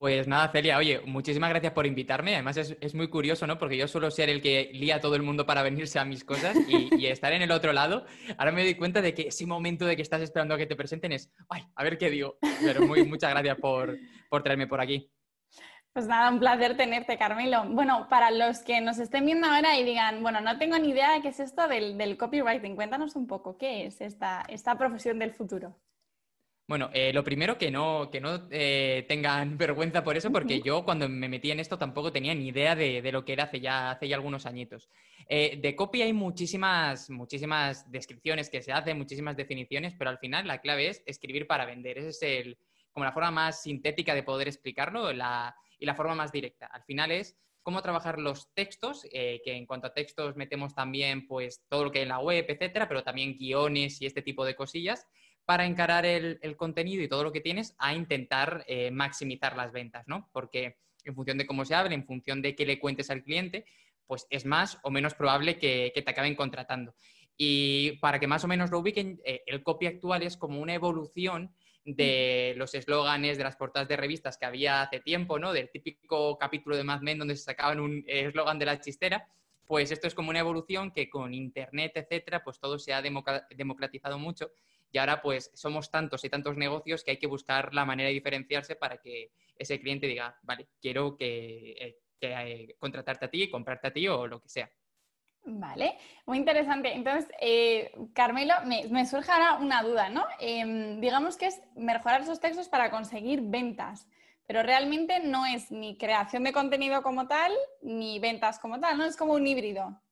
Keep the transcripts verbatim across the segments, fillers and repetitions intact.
Pues nada, Celia, oye, muchísimas gracias por invitarme. Además es, es muy curioso, ¿no? Porque yo suelo ser el que lía a todo el mundo para venirse a mis cosas y, y estar en el otro lado. Ahora me doy cuenta de que ese momento de que estás esperando a que te presenten es, ay, a ver qué digo. Pero muy, muchas gracias por, por traerme por aquí. Pues nada, un placer tenerte, Carmelo. Bueno, para los que nos estén viendo ahora y digan, bueno, no tengo ni idea de qué es esto del, del copywriting, cuéntanos un poco, ¿qué es esta, esta profesión del futuro? Bueno, eh, lo primero que no, que no eh, tengan vergüenza por eso, porque Ujú. yo cuando me metí en esto tampoco tenía ni idea de, de lo que era hace ya, hace ya algunos añitos. Eh, de copy hay muchísimas, muchísimas descripciones que se hacen, muchísimas definiciones, pero al final la clave es escribir para vender. Esa es el, como la forma más sintética de poder explicarlo la, y la forma más directa. Al final es cómo trabajar los textos, eh, que en cuanto a textos metemos también pues todo lo que hay en la web, etcétera, pero también guiones y este tipo de cosillas para encarar el, el, contenido y todo lo que tienes a intentar eh, maximizar las ventas, ¿no? Porque en función de cómo se hable, en función de qué le cuentes al cliente, pues es más o menos probable que, que te acaben contratando. Y para que más o menos lo ubiquen, eh, el copy actual es como una evolución de los eslóganes, de las portadas de revistas que había hace tiempo, ¿no? Del típico capítulo de Mad Men donde se sacaban un eslogan de la chistera. Pues esto es como una evolución que con internet, etcétera, pues todo se ha democratizado mucho y ahora pues somos tantos y tantos negocios que hay que buscar la manera de diferenciarse para que ese cliente diga, vale, quiero que, eh, que eh, contratarte a ti, comprarte a ti o lo que sea. Vale, muy interesante. Entonces, eh, Carmelo, me, me surge ahora una duda, ¿no? Eh, digamos que es mejorar esos textos para conseguir ventas, pero realmente no es ni creación de contenido como tal, ni ventas como tal, ¿no? Es como un híbrido.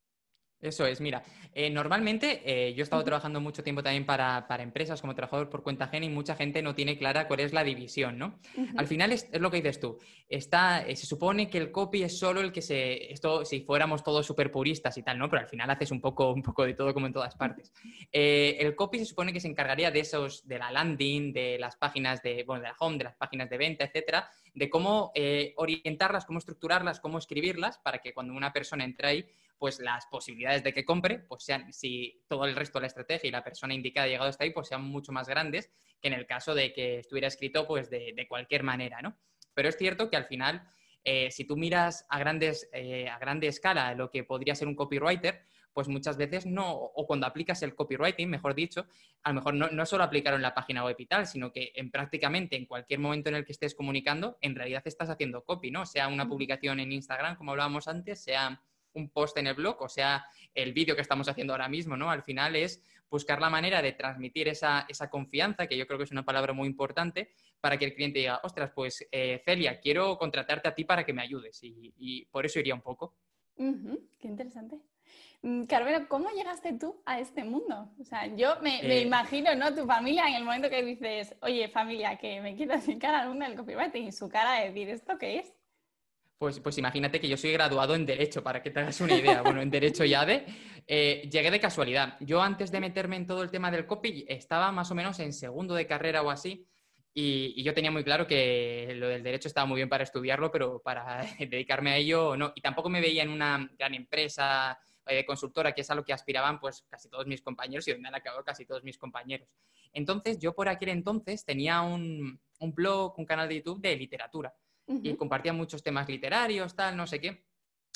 Eso es, mira, eh, normalmente eh, yo he estado Ujú, trabajando mucho tiempo también para, para, empresas como trabajador por cuenta ajena y mucha gente no tiene clara cuál es la división, ¿no? Al ujú. final es, es lo que dices tú, está, eh, se supone que el copy es solo el que se, esto si fuéramos todos súper puristas y tal, ¿no? Pero al final haces un poco, un poco de todo como en todas partes. Eh, el copy se supone que se encargaría de esos, de la landing, de las páginas de, bueno, de la home, de las páginas de venta, etcétera, de cómo eh, orientarlas, cómo estructurarlas, cómo escribirlas para que cuando una persona entra ahí pues las posibilidades de que compre, pues sean, si todo el resto de la estrategia y la persona indicada ha llegado hasta ahí, pues sean mucho más grandes que en el caso de que estuviera escrito pues de, de cualquier manera, ¿no? Pero es cierto que al final, eh, si tú miras a, grandes, eh, a grande escala lo que podría ser un copywriter, pues muchas veces no, o cuando aplicas el copywriting, mejor dicho, a lo mejor no, no solo aplicarlo en la página web y tal, sino que en prácticamente en cualquier momento en el que estés comunicando, en realidad estás haciendo copy, ¿no? Sea una publicación en Instagram, como hablábamos antes, sea un post en el blog, o sea, el vídeo que estamos haciendo ahora mismo, ¿no? Al final es buscar la manera de transmitir esa, esa confianza, que yo creo que es una palabra muy importante, para que el cliente diga, ostras, pues eh, Celia, quiero contratarte a ti para que me ayudes. Y, y por eso iría un poco. Ujú, qué interesante. Mm, Carmelo, ¿cómo llegaste tú a este mundo? O sea, yo me, me Eh, imagino, ¿no? Tu familia en el momento que dices, oye, familia, que me quiero dedicar al mundo del copywriting y su cara de decir, ¿esto qué es? Pues, pues imagínate que yo soy graduado en Derecho, para que te hagas una idea. Bueno, en Derecho ya de... Eh, llegué de casualidad. Yo antes de meterme en todo el tema del copy estaba más o menos en segundo de carrera o así y, y yo tenía muy claro que lo del Derecho estaba muy bien para estudiarlo, pero para dedicarme a ello no. Y tampoco me veía en una gran empresa eh, consultora, que es a lo que aspiraban pues casi todos mis compañeros y donde han acabado casi todos mis compañeros. Entonces yo por aquel entonces tenía un, un blog, un canal de YouTube de literatura y Ujú, compartía muchos temas literarios, tal, no sé qué.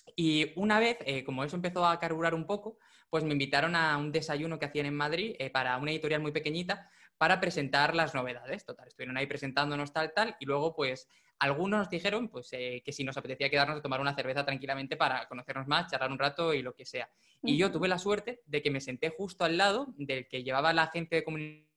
Y una vez, eh, como eso empezó a carburar un poco, pues me invitaron a un desayuno que hacían en Madrid eh, para una editorial muy pequeñita para presentar las novedades. Total, estuvieron ahí presentándonos tal, tal, y luego pues algunos nos dijeron pues, eh, que si nos apetecía quedarnos a tomar una cerveza tranquilamente para conocernos más, charlar un rato y lo que sea. Y yo ujú. tuve la suerte de que me senté justo al lado del que llevaba la agente de comunicación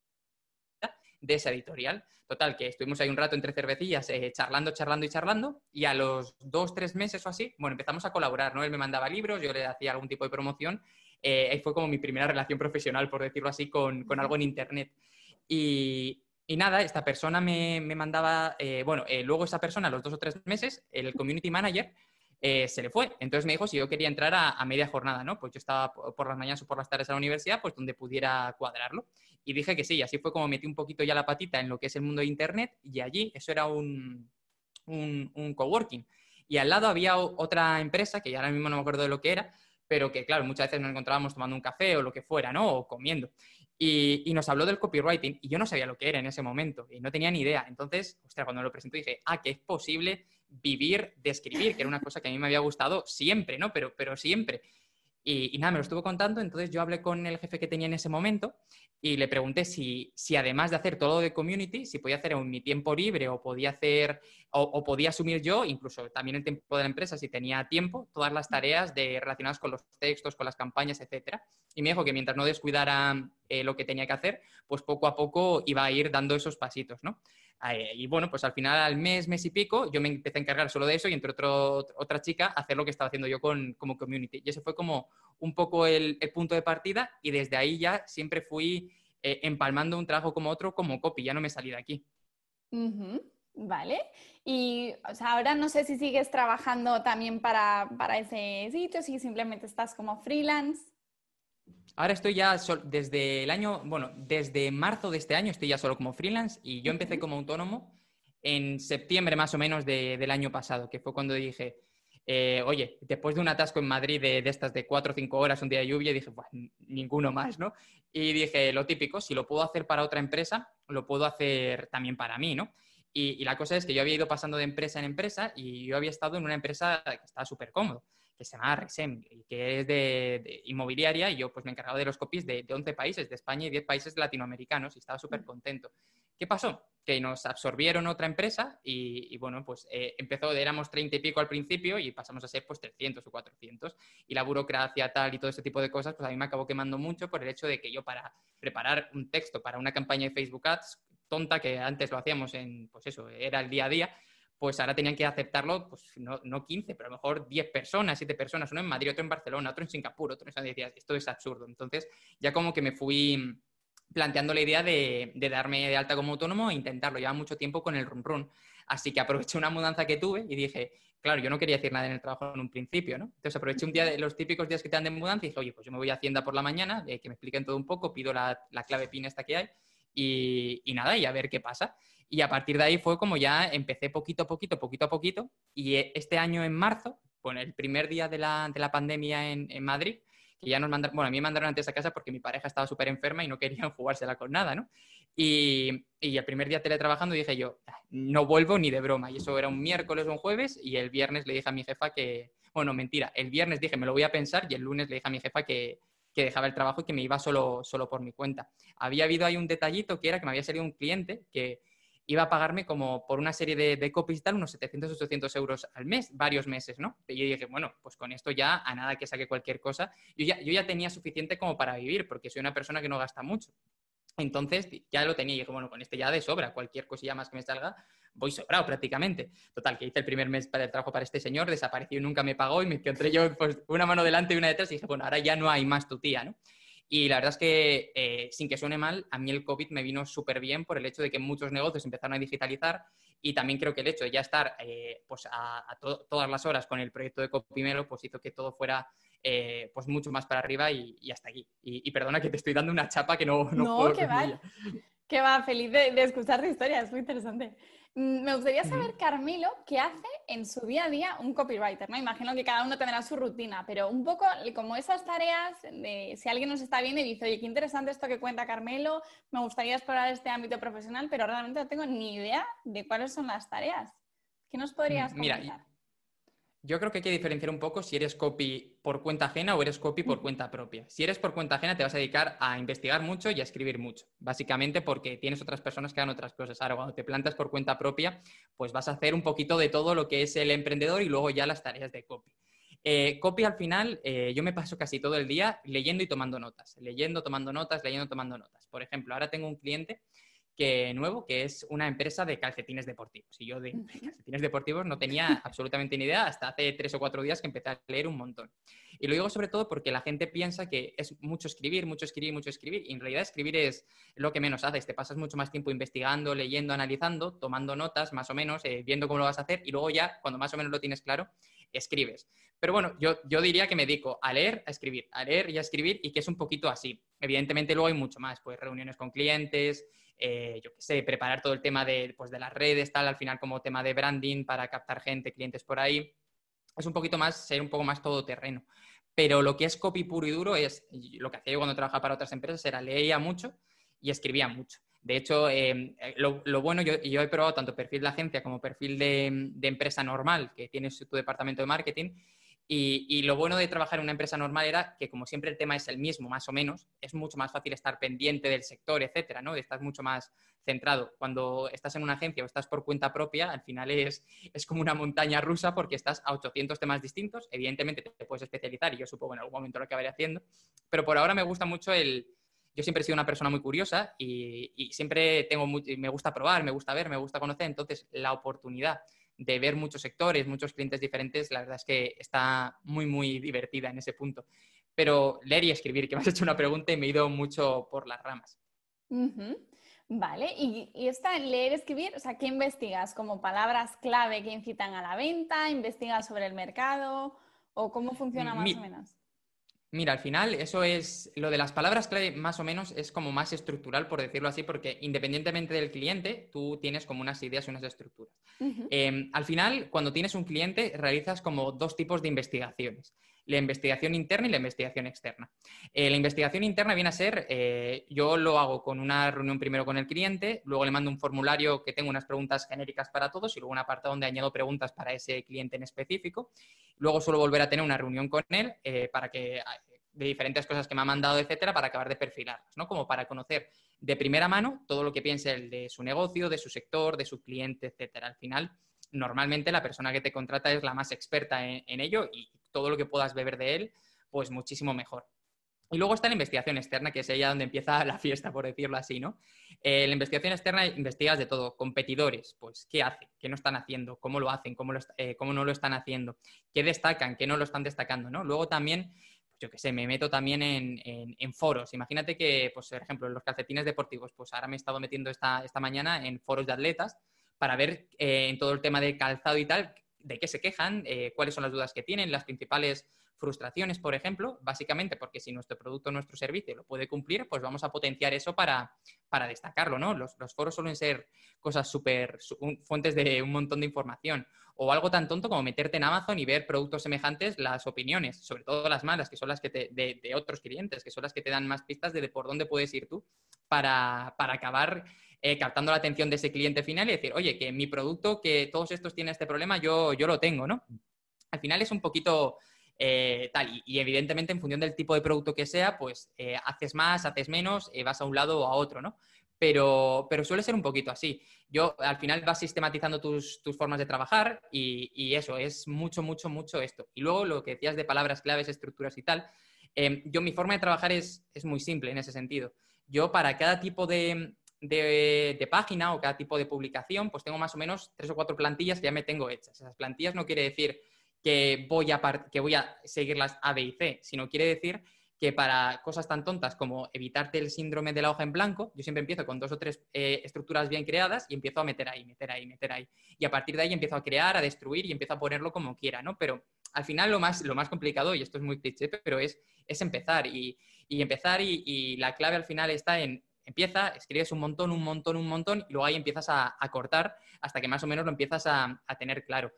de esa editorial. Total, que estuvimos ahí un rato entre cervecillas, eh, charlando, charlando y charlando, y a los dos, tres meses o así, bueno, empezamos a colaborar, ¿no? Él me mandaba libros, yo le hacía algún tipo de promoción, eh, ahí fue como mi primera relación profesional, por decirlo así, con, con algo en Internet. Y, y nada, esta persona me, me mandaba, eh, bueno, eh, luego esa persona, a los dos o tres meses, el community manager, eh, se le fue. Entonces me dijo si yo quería entrar a, a media jornada, ¿no? Pues yo estaba por las mañanas o por las tardes a la universidad, pues donde pudiera cuadrarlo. Y dije que sí, y así fue como metí un poquito ya la patita en lo que es el mundo de Internet y allí eso era un, un, un coworking. Y al lado había otra empresa, que ya ahora mismo no me acuerdo de lo que era, pero que claro, muchas veces nos encontrábamos tomando un café o lo que fuera, ¿no? O comiendo. Y, y nos habló del copywriting y yo no sabía lo que era en ese momento y no tenía ni idea. Entonces, ostras, cuando lo presentó dije, ah, que es posible vivir de escribir, que era una cosa que a mí me había gustado siempre, ¿no? Pero, pero siempre. Y, y nada, me lo estuvo contando, entonces yo hablé con el jefe que tenía en ese momento y le pregunté si, si además de hacer todo lo de community, si podía hacer en mi tiempo libre o podía hacer, o, o podía asumir yo, incluso también el tiempo de la empresa, si tenía tiempo, todas las tareas de, relacionadas con los textos, con las campañas, etcétera. Y me dijo que mientras no descuidara eh, lo que tenía que hacer, pues poco a poco iba a ir dando esos pasitos, ¿no? Eh, y bueno, pues al final, al mes, mes y pico, yo me empecé a encargar solo de eso y entre otro, otra chica a hacer lo que estaba haciendo yo con, como community. Y ese fue como un poco el, el punto de partida y desde ahí ya siempre fui eh, empalmando un trabajo como otro como copy, ya no me salí de aquí. Uh-huh. Vale. Y o sea, ahora no sé si sigues trabajando también para, para ese sitio, si simplemente estás como freelance. Ahora estoy ya sol- desde el año, bueno, desde marzo de este año estoy ya solo como freelance y yo empecé Uh-huh. como autónomo en septiembre más o menos de- del año pasado, que fue cuando dije, eh, oye, después de un atasco en Madrid de, de estas de cuatro o cinco horas, un día de lluvia, dije, pues ninguno más, ¿no? Y dije, lo típico, si lo puedo hacer para otra empresa, lo puedo hacer también para mí, ¿no? Y, y la cosa es que yo había ido pasando de empresa en empresa y yo había estado en una empresa que estaba súper cómodo, que se llama Resem, y que es de, de inmobiliaria, y yo pues me encargaba de los copies de, de once países de España y diez países latinoamericanos, y estaba súper contento. ¿Qué pasó? Que nos absorbieron otra empresa y, y bueno, pues eh, empezó, éramos treinta y pico al principio y pasamos a ser pues trescientos o cuatrocientos. Y la burocracia tal y todo ese tipo de cosas, pues a mí me acabó quemando mucho por el hecho de que yo para preparar un texto para una campaña de Facebook Ads tonta, que antes lo hacíamos en, pues eso, era el día a día, pues ahora tenían que aceptarlo, pues no, no quince, pero a lo mejor diez personas, siete personas, uno en Madrid, otro en Barcelona, otro en Singapur, otro en San decías, esto es absurdo. Entonces ya como que me fui planteando la idea de, de darme de alta como autónomo e intentarlo. Lleva mucho tiempo con el run run. Así que aproveché una mudanza que tuve y dije, claro, yo no quería decir nada en el trabajo en un principio, ¿no? Entonces aproveché un día de los típicos días que te dan de mudanza y dije, oye, pues yo me voy a Hacienda por la mañana, eh, que me expliquen todo un poco, pido la, la clave PIN esta que hay y, y nada, y a ver qué pasa. Y a partir de ahí fue como ya empecé poquito a poquito, poquito a poquito, y este año en marzo, bueno, el primer día de la, de la pandemia en, en Madrid, que ya nos mandaron, bueno, a mí me mandaron antes a casa porque mi pareja estaba súper enferma y no querían jugársela con nada, ¿no? Y, y el primer día teletrabajando dije yo, no vuelvo ni de broma. Y eso era un miércoles o un jueves y el viernes le dije a mi jefa que, bueno, mentira, el viernes dije me lo voy a pensar y el lunes le dije a mi jefa que, que dejaba el trabajo y que me iba solo, solo por mi cuenta. Había habido ahí un detallito que era que me había salido un cliente que iba a pagarme como por una serie de, de copies y tal, unos setecientos, ochocientos euros al mes, varios meses, ¿no? Y yo dije, bueno, pues con esto ya, a nada que saque cualquier cosa, yo ya, yo ya tenía suficiente como para vivir, porque soy una persona que no gasta mucho. Entonces ya lo tenía y dije, bueno, con este ya de sobra, cualquier cosilla más que me salga, voy sobrado prácticamente. Total, que hice el primer mes para el trabajo para este señor, desapareció y nunca me pagó y me encontré yo pues una mano delante y una detrás y dije, bueno, ahora ya no hay más tu tía, ¿no? Y la verdad es que, eh, sin que suene mal, a mí el COVID me vino súper bien por el hecho de que muchos negocios empezaron a digitalizar y también creo que el hecho de ya estar eh, pues a, a to todas las horas con el proyecto de Copimelo pues hizo que todo fuera eh, pues mucho más para arriba y, y hasta aquí. Y, y, perdona que te estoy dando una chapa que no, no No, puedo que con va, ella. que va, feliz de, de escuchar tu historia, es muy interesante. Mm, Me gustaría saber, Carmelo, qué hace en su día a día un copywriter, ¿no? Imagino que cada uno tendrá su rutina, pero un poco como esas tareas, de, si alguien nos está viendo y dice, oye, qué interesante esto que cuenta Carmelo, me gustaría explorar este ámbito profesional, pero realmente no tengo ni idea de cuáles son las tareas. ¿Qué nos podrías Mira, comentar? yo creo que hay que diferenciar un poco si eres copy por cuenta ajena o eres copy por cuenta propia. Si eres por cuenta ajena te vas a dedicar a investigar mucho y a escribir mucho, básicamente porque tienes otras personas que hagan otras cosas. Ahora, cuando te plantas por cuenta propia, pues vas a hacer un poquito de todo lo que es el emprendedor y luego ya las tareas de copy. Eh, copy al final, eh, yo me paso casi todo el día leyendo y tomando notas, leyendo, tomando notas, leyendo, tomando notas. Por ejemplo, ahora tengo un cliente que, nuevo, que es una empresa de calcetines deportivos. Y yo de calcetines deportivos no tenía absolutamente ni idea hasta hace tres o cuatro días que empecé a leer un montón. Y lo digo sobre todo porque la gente piensa que es mucho escribir, mucho escribir, mucho escribir. Y en realidad escribir es lo que menos haces. Te pasas mucho más tiempo investigando, leyendo, analizando, tomando notas más o menos, eh, viendo cómo lo vas a hacer y luego ya, cuando más o menos lo tienes claro, escribes. Pero bueno, yo, yo diría que me dedico a leer, a escribir, a leer y a escribir y que es un poquito así. Evidentemente luego hay mucho más, pues reuniones con clientes, eh, yo qué sé, preparar todo el tema de, pues, de las redes, tal, al final como tema de branding para captar gente, clientes por ahí. Es un poquito más, ser un poco más todoterreno. pero lo que es copy puro y duro es, lo que hacía yo cuando trabajaba para otras empresas era leía mucho y escribía mucho. De hecho, eh, lo, lo bueno, yo, yo he probado tanto perfil de agencia como perfil de, de empresa normal, que tienes tu departamento de marketing, y, y lo bueno de trabajar en una empresa normal era que, como siempre el tema es el mismo, más o menos, es mucho más fácil estar pendiente del sector, etcétera, ¿no? Estás mucho más centrado. Cuando estás en una agencia o estás por cuenta propia, al final es, es como una montaña rusa porque estás a ochocientos temas distintos. Evidentemente te puedes especializar y yo supongo en algún momento lo acabaré haciendo, pero por ahora me gusta mucho el... Yo siempre he sido una persona muy curiosa y, y siempre tengo muy, me gusta probar, me gusta ver, me gusta conocer, entonces la oportunidad de ver muchos sectores, muchos clientes diferentes, la verdad es que está muy, muy divertida en ese punto. Pero leer y escribir, que me has hecho una pregunta y me he ido mucho por las ramas. Uh-huh. Vale, y, y esta leer, escribir, o sea, ¿qué investigas? ¿Como palabras clave que incitan a la venta? ¿Investigas sobre el mercado? ¿O cómo funciona más o Mi, menos? Mira, al final eso es, lo de las palabras clave más o menos es como más estructural, por decirlo así, porque independientemente del cliente, tú tienes como unas ideas y unas estructuras. Uh-huh. Eh, al final, cuando tienes un cliente, realizas como dos tipos de investigaciones, la investigación interna y la investigación externa. Eh, la investigación interna viene a ser, eh, yo lo hago con una reunión primero con el cliente, luego le mando un formulario que tengo unas preguntas genéricas para todos y luego un apartado donde añado preguntas para ese cliente en específico. Luego suelo volver a tener una reunión con él eh, para que, de diferentes cosas que me ha mandado, etcétera, para acabar de perfilarlas, ¿no? Como para conocer de primera mano todo lo que piense él de su negocio, de su sector, de su cliente, etcétera. Al final, normalmente la persona que te contrata es la más experta en, en ello y todo lo que puedas beber de él, pues muchísimo mejor. Y luego está la investigación externa, que es ella donde empieza la fiesta, por decirlo así, ¿no? Eh, la investigación externa investigas de todo. Competidores, pues, ¿qué hacen? ¿Qué no están haciendo? ¿Cómo lo hacen? ¿Cómo, lo, eh, cómo no lo están haciendo? ¿Qué destacan? ¿Qué no lo están destacando? ¿No? Luego también, pues, yo qué sé, me meto también en, en, en foros. Imagínate que, pues, por ejemplo, en los calcetines deportivos, pues ahora me he estado metiendo esta, esta mañana en foros de atletas para ver eh, en todo el tema de calzado y tal, de qué se quejan, eh, cuáles son las dudas que tienen, las principales frustraciones, por ejemplo, básicamente porque si nuestro producto o nuestro servicio lo puede cumplir, pues vamos a potenciar eso para, para destacarlo, ¿no? Los, los foros suelen ser cosas súper, fuentes de un montón de información. O algo tan tonto como meterte en Amazon y ver productos semejantes, las opiniones, sobre todo las malas, que son las que te, de, de otros clientes, que son las que te dan más pistas de, de por dónde puedes ir tú para, para acabar eh, captando la atención de ese cliente final y decir, oye, que mi producto, que todos estos tienen este problema, yo, yo lo tengo, ¿no? Al final es un poquito... Eh, tal, y, y evidentemente en función del tipo de producto que sea, pues eh, haces más, haces menos, eh, vas a un lado o a otro, ¿no? Pero, pero suele ser un poquito así. Yo al final vas sistematizando tus, tus formas de trabajar y, y, eso, es mucho, mucho, mucho esto. Y luego lo que decías de palabras claves, estructuras y tal, eh, yo mi forma de trabajar es, es muy simple en ese sentido. Yo para cada tipo de, de, de página o cada tipo de publicación, pues tengo más o menos tres o cuatro plantillas que ya me tengo hechas. Esas plantillas no quiere decir que voy, a que voy a seguir las A, B y C, sino quiere decir que para cosas tan tontas como evitarte el síndrome de la hoja en blanco, yo siempre empiezo con dos o tres eh, estructuras bien creadas y empiezo a meter ahí, meter ahí, meter ahí. Y a partir de ahí empiezo a crear, a destruir y empiezo a ponerlo como quiera, ¿no? Pero al final lo más, lo más complicado, y esto es muy cliché, pero es, es empezar. Y, y empezar y, y la clave al final está en empieza, escribes un montón, un montón, un montón, y luego ahí empiezas a, a cortar hasta que más o menos lo empiezas a, a tener claro.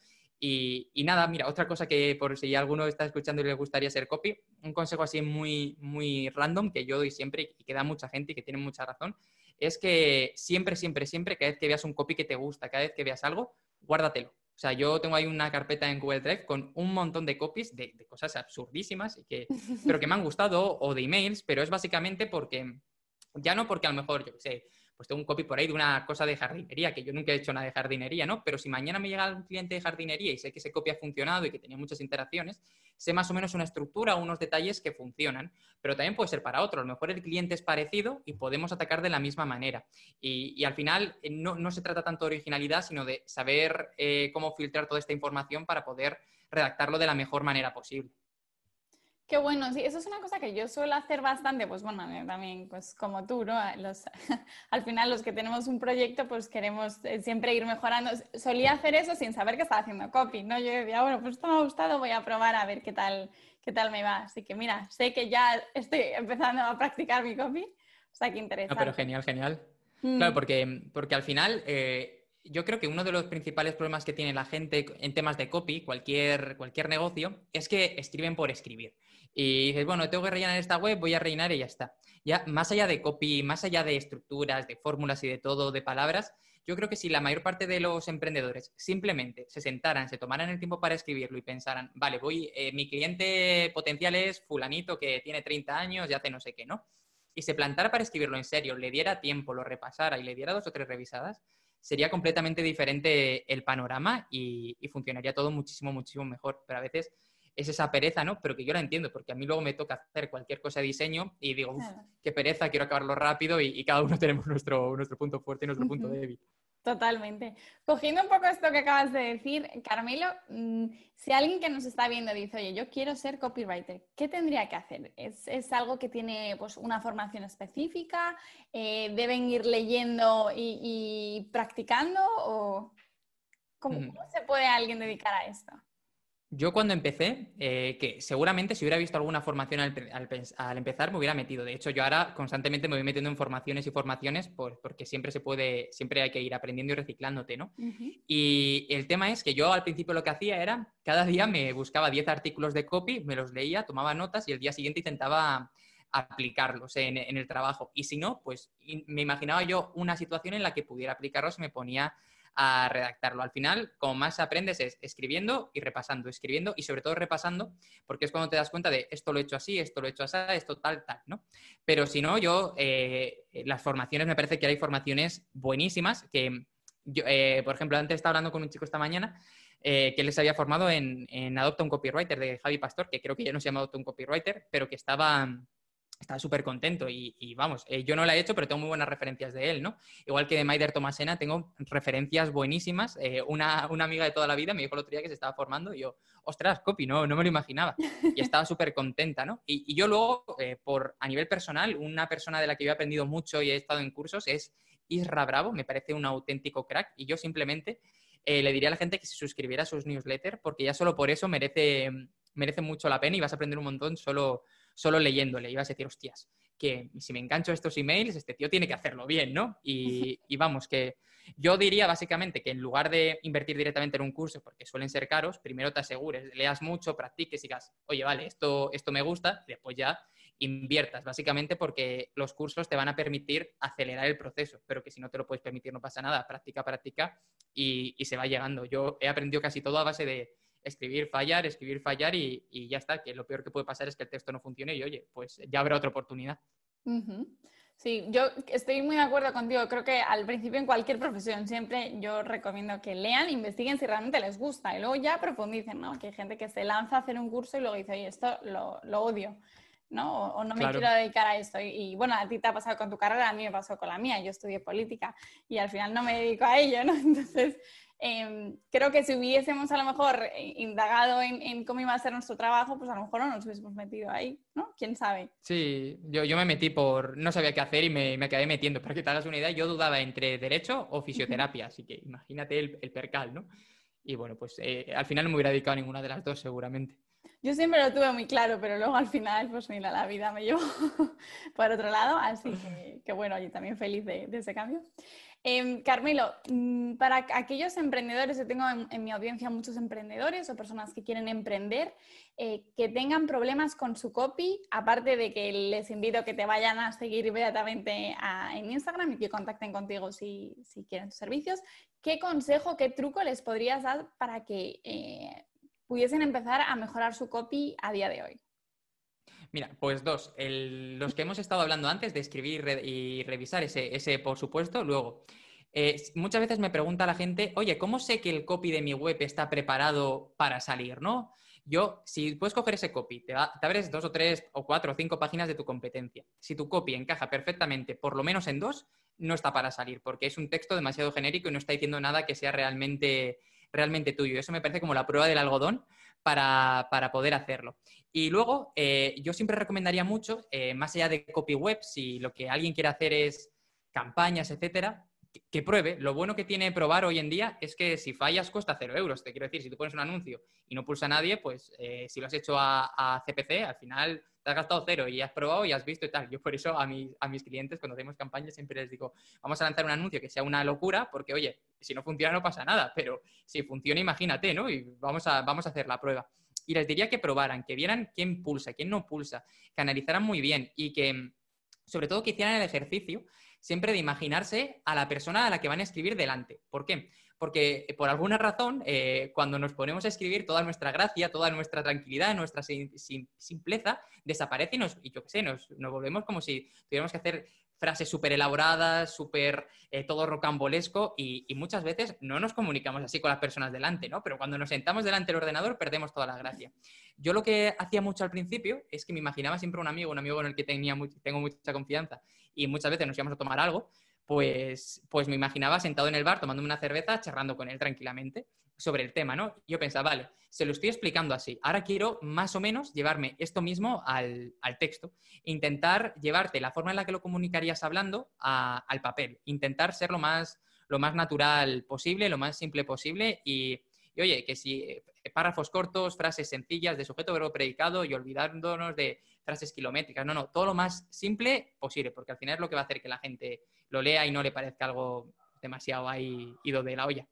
Y, y, nada, mira, otra cosa que por si alguno está escuchando y le gustaría ser copy, un consejo así muy, muy random que yo doy siempre y que da mucha gente y que tiene mucha razón, es que siempre, siempre, siempre, cada vez que veas un copy que te gusta, cada vez que veas algo, guárdatelo. O sea, yo tengo ahí una carpeta en Google Drive con un montón de copies de, de cosas absurdísimas, y que, pero que me han gustado, o de emails, pero es básicamente porque, ya no porque a lo mejor, yo qué sé, pues tengo un copy por ahí de una cosa de jardinería, que yo nunca he hecho nada de jardinería, ¿no? Pero si mañana me llega un cliente de jardinería y sé que ese copy ha funcionado y que tenía muchas interacciones, sé más o menos una estructura o unos detalles que funcionan. Pero también puede ser para otro. A lo mejor el cliente es parecido y podemos atacar de la misma manera. Y, y al final eh, no, no se trata tanto de originalidad, sino de saber eh, cómo filtrar toda esta información para poder redactarlo de la mejor manera posible. Qué bueno, sí, eso es una cosa que yo suelo hacer bastante, pues bueno, también pues como tú, ¿no? Los, al final los que tenemos un proyecto pues queremos siempre ir mejorando. Solía hacer eso sin saber que estaba haciendo copy, ¿no? Yo decía, bueno, pues esto me ha gustado, voy a probar a ver qué tal, qué tal me va. Así que mira, sé que ya estoy empezando a practicar mi copy, o sea, qué No, pero interesante. genial, genial. Mm. Claro, porque, porque al final... Eh, yo creo que uno de los principales problemas que tiene la gente en temas de copy, cualquier, cualquier negocio, es que escriben por escribir. Y dices, bueno, tengo que rellenar esta web, voy a rellenar y ya está. Ya, más allá de copy, más allá de estructuras, de fórmulas y de todo, de palabras, yo creo que si la mayor parte de los emprendedores simplemente se sentaran, se tomaran el tiempo para escribirlo y pensaran, vale, voy, eh, mi cliente potencial es fulanito que tiene treinta años y hace no sé qué, ¿no? Y se plantara para escribirlo en serio, le diera tiempo, lo repasara y le diera dos o tres revisadas, sería completamente diferente el panorama y, y funcionaría todo muchísimo, muchísimo mejor. Pero a veces es esa pereza, ¿no? Pero que yo la entiendo, porque a mí luego me toca hacer cualquier cosa de diseño y digo, uff, Claro. qué pereza, quiero acabarlo rápido y, y cada uno tenemos nuestro, nuestro punto fuerte y nuestro punto Ujú. débil. Totalmente. Cogiendo un poco esto que acabas de decir, Carmelo, mm, si alguien que nos está viendo dice, oye, yo quiero ser copywriter, ¿qué tendría que hacer? ¿Es, es algo que tiene pues, una formación específica? Eh, ¿deben ir leyendo y, y practicando? ¿O cómo, Ujú. cómo se puede alguien dedicar a esto? Yo cuando empecé, eh, que seguramente si hubiera visto alguna formación al, al, al, empezar me hubiera metido. De hecho, yo ahora constantemente me voy metiendo en formaciones y formaciones por, porque siempre se puede, siempre hay que ir aprendiendo y reciclándote, ¿no? Uh-huh. Y el tema es que yo al principio lo que hacía era, cada día me buscaba diez artículos de copy, me los leía, tomaba notas y el día siguiente intentaba aplicarlos en, en el trabajo. Y si no, pues me imaginaba yo una situación en la que pudiera aplicarlos y me ponía a redactarlo. Al final, como más aprendes es escribiendo y repasando, escribiendo y sobre todo repasando, porque es cuando te das cuenta de esto lo he hecho así, esto lo he hecho así, esto tal, tal, ¿no? Pero si no, yo, eh, las formaciones, me parece que hay formaciones buenísimas que, yo, eh, por ejemplo, antes estaba hablando con un chico esta mañana eh, que él se había formado en, en Adopta un Copywriter de Javi Pastor, que creo que ya no se llama Adopta un Copywriter, pero que estaba... Estaba súper contento y, y vamos, eh, yo no lo he hecho, pero tengo muy buenas referencias de él, ¿no? Igual que de Maider Tomasena, tengo referencias buenísimas. Eh, una, una amiga de toda la vida me dijo el otro día que se estaba formando y yo, ostras, copy, no, no me lo imaginaba. Y estaba súper contenta, ¿no? Y, y yo luego, eh, por, a nivel personal, una persona de la que yo he aprendido mucho y he estado en cursos es Isra Bravo, me parece un auténtico crack y yo simplemente eh, le diría a la gente que se suscribiera a sus newsletters porque ya solo por eso merece, merece mucho la pena y vas a aprender un montón solo solo leyéndole. Y vas a decir, hostias, que si me engancho a estos emails, este tío tiene que hacerlo bien, ¿no? Y, y vamos, que yo diría básicamente que en lugar de invertir directamente en un curso, porque suelen ser caros, primero te asegures, leas mucho, practiques y digas, oye, vale, esto, esto me gusta, y después ya inviertas, básicamente porque los cursos te van a permitir acelerar el proceso, pero que si no te lo puedes permitir no pasa nada, practica, practica y, y se va llegando. Yo he aprendido casi todo a base de escribir, fallar, escribir, fallar y, y ya está, que lo peor que puede pasar es que el texto no funcione y oye, pues ya habrá otra oportunidad. Uh-huh. Sí, yo estoy muy de acuerdo contigo. Creo que al principio en cualquier profesión siempre yo recomiendo que lean, investiguen si realmente les gusta y luego ya profundicen, ¿no? Que hay gente que se lanza a hacer un curso y luego dice, oye, esto lo, lo odio, ¿no? O, o no me Claro. quiero dedicar a esto. Y, y bueno, a ti te ha pasado con tu carrera, a mí me pasó con la mía. Yo estudié política y al final no me dedico a ello, ¿no? Entonces, eh, creo que si hubiésemos a lo mejor indagado en, en cómo iba a ser nuestro trabajo, pues a lo mejor no nos hubiésemos metido ahí, ¿no? ¿Quién sabe? Sí, yo, yo me metí por... No sabía qué hacer y me, me acabé metiendo. Para que te hagas una idea, yo dudaba entre derecho o fisioterapia, así que imagínate el, el percal, ¿no? Y bueno, pues eh, al final no me hubiera dedicado a ninguna de las dos seguramente. Yo siempre lo tuve muy claro, pero luego al final, pues mira, la vida me llevó por otro lado, así que, que bueno, yo también feliz de, de ese cambio. Eh, Carmelo, para aquellos emprendedores, yo tengo en, en mi audiencia muchos emprendedores o personas que quieren emprender, eh, que tengan problemas con su copy, aparte de que les invito a que te vayan a seguir inmediatamente a, en Instagram y que contacten contigo si, si quieren tus servicios, ¿qué consejo, qué truco les podrías dar para que eh, pudiesen empezar a mejorar su copy a día de hoy? Mira, pues dos. El, los que hemos estado hablando antes de escribir re, y revisar ese, ese, por supuesto. Luego, eh, muchas veces me pregunta la gente, oye, ¿cómo sé que el copy de mi web está preparado para salir, no? Yo, si puedes coger ese copy, te, va, te abres dos o tres o cuatro o cinco páginas de tu competencia. Si tu copy encaja perfectamente, por lo menos en dos, no está para salir, porque es un texto demasiado genérico y no está diciendo nada que sea realmente, realmente tuyo. Eso me parece como la prueba del algodón para, para poder hacerlo. Y luego, eh, yo siempre recomendaría mucho, eh, más allá de copy web, si lo que alguien quiere hacer es campañas, etcétera, que, que pruebe. Lo bueno que tiene probar hoy en día es que si fallas cuesta cero euros. Te quiero decir, si tú pones un anuncio y no pulsa a nadie, pues eh, si lo has hecho a, a C P C, al final te has gastado cero y has probado y has visto y tal. Yo por eso a mis, a mis clientes, cuando hacemos campañas, siempre les digo, vamos a lanzar un anuncio que sea una locura, porque, oye, si no funciona no pasa nada, pero si funciona, imagínate, ¿no? Y vamos a, vamos a hacer la prueba. Y les diría que probaran, que vieran quién pulsa, quién no pulsa, que analizaran muy bien y que, sobre todo, que hicieran el ejercicio siempre de imaginarse a la persona a la que van a escribir delante. ¿Por qué? Porque por alguna razón, eh, cuando nos ponemos a escribir, toda nuestra gracia, toda nuestra tranquilidad, nuestra sim sim simpleza desaparece y, nos, y yo qué sé, nos, nos volvemos como si tuviéramos que hacer frases súper elaboradas, súper eh, todo rocambolesco y, y muchas veces no nos comunicamos así con las personas delante, ¿no? Pero cuando nos sentamos delante del ordenador perdemos toda la gracia. Yo lo que hacía mucho al principio es que me imaginaba siempre un amigo, un amigo con el que tenía muy, tengo mucha confianza y muchas veces nos íbamos a tomar algo, pues, pues me imaginaba sentado en el bar tomándome una cerveza, charlando con él tranquilamente sobre el tema, ¿no? Yo pensaba, vale, se lo estoy explicando así. Ahora quiero más o menos llevarme esto mismo al, al texto. Intentar llevarte la forma en la que lo comunicarías hablando a, al papel. Intentar ser lo más, lo más natural posible, lo más simple posible y, y oye, que si párrafos cortos, frases sencillas de sujeto, verbo, predicado y olvidándonos de frases kilométricas. No, no, todo lo más simple posible, porque al final es lo que va a hacer que la gente lo lea y no le parezca algo demasiado ahí ido de la olla.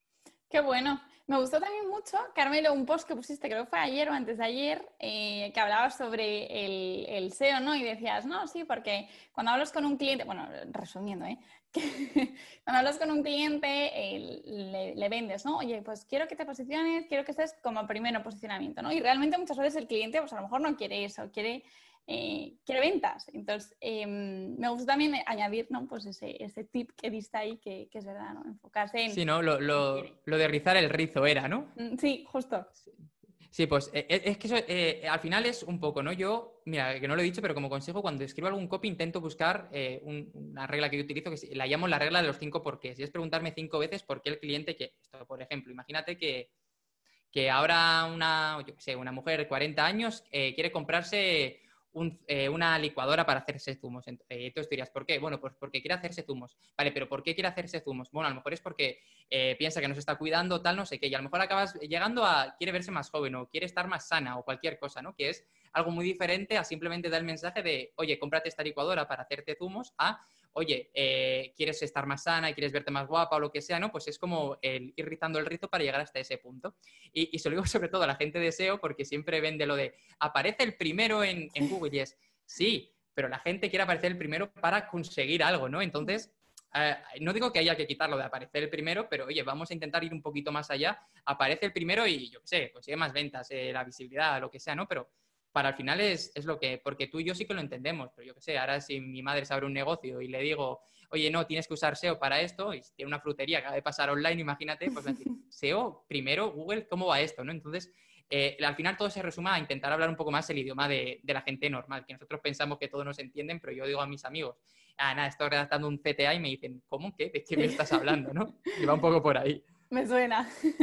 Qué bueno. Me gustó también mucho, Carmelo, un post que pusiste, creo que fue ayer o antes de ayer, eh, que hablabas sobre el, el S E O, ¿no? Y decías, no, sí, porque cuando hablas con un cliente, bueno, resumiendo, ¿eh? Que cuando hablas con un cliente, eh, le, le vendes, ¿no? Oye, pues quiero que te posiciones, quiero que estés como primero posicionamiento, ¿no? Y realmente muchas veces el cliente, pues a lo mejor no quiere eso, quiere... Eh, quiere ventas. Entonces, eh, me gusta también añadir, ¿no? Pues ese, ese tip que diste ahí, que, que es verdad, ¿no? Enfocarse en... Sí, ¿no? Lo, lo, lo de rizar el rizo era, ¿no? Sí, justo. Sí, pues eh, es que eso eh, al final es un poco, ¿no? Yo, mira, que no lo he dicho, pero como consejo, cuando escribo algún copy intento buscar eh, un, una regla que yo utilizo, que la llamo la regla de los cinco porqués. Y es preguntarme cinco veces por qué el cliente quiere esto. Por ejemplo, imagínate que, que ahora una, yo qué sé, una mujer de cuarenta años eh, quiere comprarse un, eh, una licuadora para hacerse zumos. Entonces dirías, ¿por qué? Bueno, pues porque quiere hacerse zumos. Vale, pero ¿por qué quiere hacerse zumos? Bueno, a lo mejor es porque eh, piensa que no se está cuidando, tal, no sé qué, y a lo mejor acabas llegando a, quiere verse más joven o quiere estar más sana o cualquier cosa, ¿no? Que es algo muy diferente a simplemente dar el mensaje de, oye, cómprate esta licuadora para hacerte zumos, a, oye, eh, quieres estar más sana y quieres verte más guapa o lo que sea, ¿no? Pues es como el ir rizando el rizo para llegar hasta ese punto. Y, y se lo digo sobre todo a la gente de S E O porque siempre vende lo de, aparece el primero en, en Google y es, sí, pero la gente quiere aparecer el primero para conseguir algo, ¿no? Entonces, eh, no digo que haya que quitarlo de aparecer el primero, pero oye, vamos a intentar ir un poquito más allá. Aparece el primero y, yo qué sé, consigue más ventas, eh, la visibilidad, lo que sea, ¿no? Pero para el final es, es lo que, porque tú y yo sí que lo entendemos, pero yo qué sé, ahora si mi madre se abre un negocio y le digo, oye, no, tienes que usar S E O para esto, y tiene una frutería que acaba de pasar online, imagínate, pues va a decir, S E O, primero, Google, ¿cómo va esto? ¿No? Entonces, eh, al final todo se resume a intentar hablar un poco más el idioma de, de la gente normal, que nosotros pensamos que todos nos entienden, pero yo digo a mis amigos, ah, nada, estoy redactando un C T A y me dicen, ¿cómo? ¿Qué? ¿De qué me Sí. estás hablando? ¿No? Y va un poco por ahí. Me suena.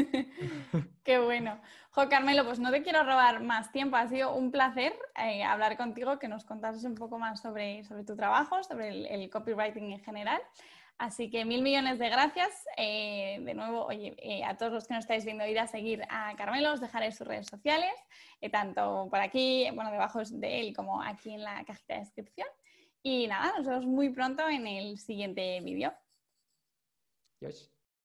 Qué bueno. Jo, Carmelo, pues no te quiero robar más tiempo. Ha sido un placer eh, hablar contigo, que nos contases un poco más sobre, sobre tu trabajo, sobre el, el copywriting en general. Así que mil millones de gracias. Eh, de nuevo, oye, eh, a todos los que nos estáis viendo, ir a seguir a Carmelo, os dejaré sus redes sociales, eh, tanto por aquí, bueno, debajo de él, como aquí en la cajita de descripción. Y nada, nos vemos muy pronto en el siguiente vídeo. Dios.